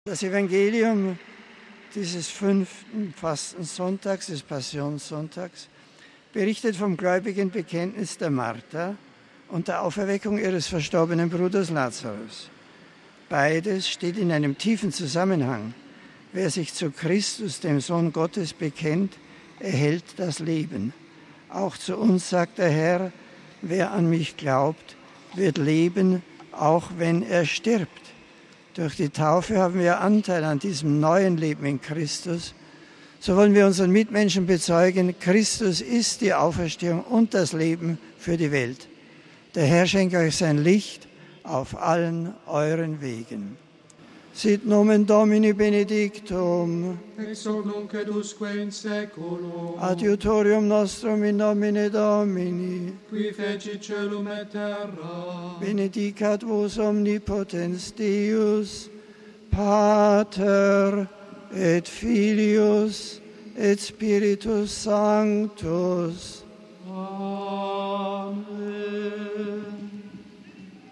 Das Evangelium dieses 5. Fastensonntags, des Passionssonntags, berichtet vom gläubigen Bekenntnis der Martha und der Auferweckung ihres verstorbenen Bruders Lazarus. Beides steht in einem tiefen Zusammenhang. Wer sich zu Christus, dem Sohn Gottes, bekennt, erhält das Leben. Auch zu uns sagt der Herr, wer an mich glaubt, wird leben, auch wenn er stirbt. Durch die Taufe haben wir Anteil an diesem neuen Leben in Christus. So wollen wir unseren Mitmenschen bezeugen, Christus ist die Auferstehung und das Leben für die Welt. Der Herr schenke euch sein Licht auf allen euren Wegen. Sit nomen Domini benedictum, ex hoc nunc et usque in saeculum, adiutorium nostrum in nomine Domini, qui fecit caelum et terra, benedicat vos omnipotens Deus, Pater et Filius et Spiritus Sanctus. Amen.